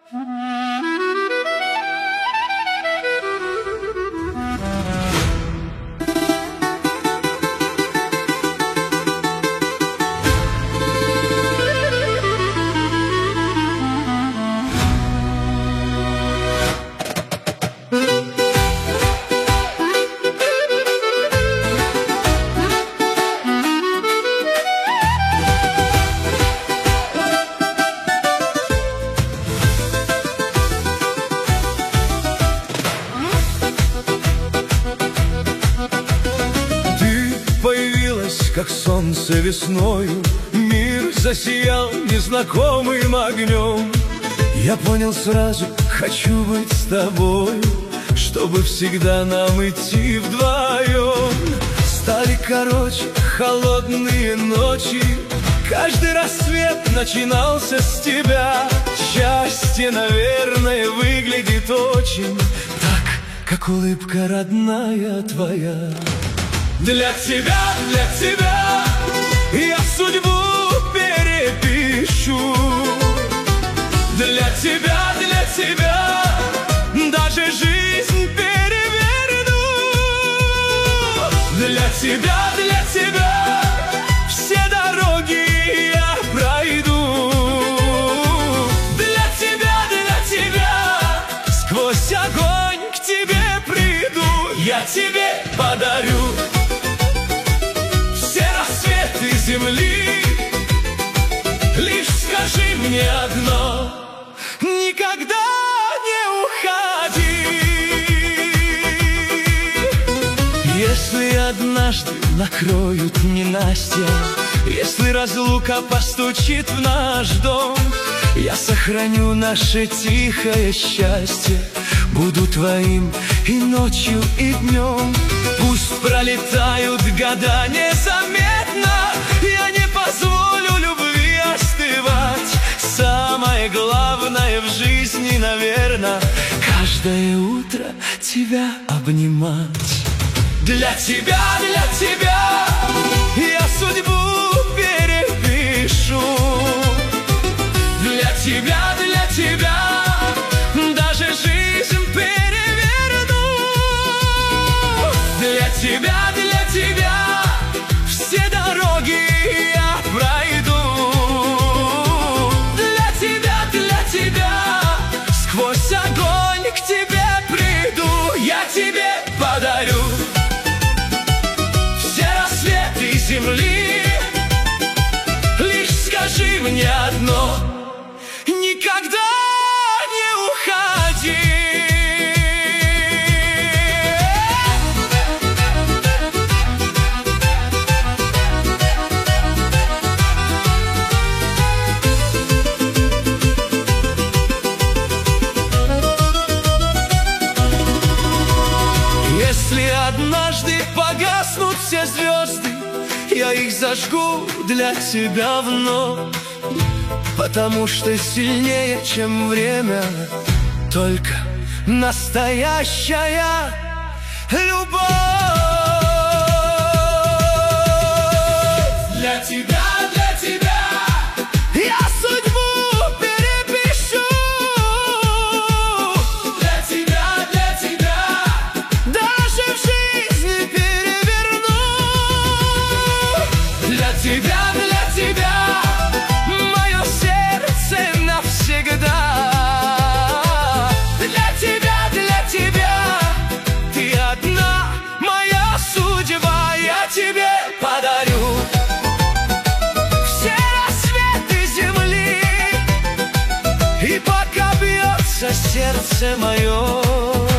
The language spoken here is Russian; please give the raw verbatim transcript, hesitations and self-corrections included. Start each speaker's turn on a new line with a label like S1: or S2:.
S1: Как солнце весною, мир засиял незнакомым огнем. Я понял сразу, хочу быть с тобою, чтобы всегда нам идти вдвоем. Стали короче холодные ночи, каждый рассвет начинался с тебя. Счастье, наверное, выглядит очень так, как улыбка родная твоя. Для тебя, для тебя я судьбу перепишу. Для тебя, для тебя даже жизнь переверну. Для тебя, для тебя все дороги я пройду. Для тебя, для тебя сквозь огонь к тебе приду. Я тебе подарю земли. Лишь скажи мне одно: никогда не уходи. Если однажды накроют ненастья, если разлука постучит в наш дом, я сохраню наше тихое счастье, буду твоим и ночью, и днем. Пусть пролетают года незаметно, я не позволю любви остывать. Самое главное в жизни, наверное, каждое утро тебя обнимать. Для тебя, для тебя я судьбу перепишу. Для тебя, для тебя даже жизнь переверну. Для тебя, для тебя все дороги я пройду. Для тебя, для тебя сквозь огонь к тебе приду. Я тебе подарю все рассветы земли. Лишь скажи мне одно: никогда не уходи. Если однажды погаснут все звезды, я их зажгу для тебя вновь. Потому что сильнее, чем время, только настоящая любовь. Для тебя, для тебя я судьбу перепишу. Для тебя, для тебя даже в жизни переверну. Для тебя, для тебя тебе подарю все рассветы земли. И пока бьется сердце мое,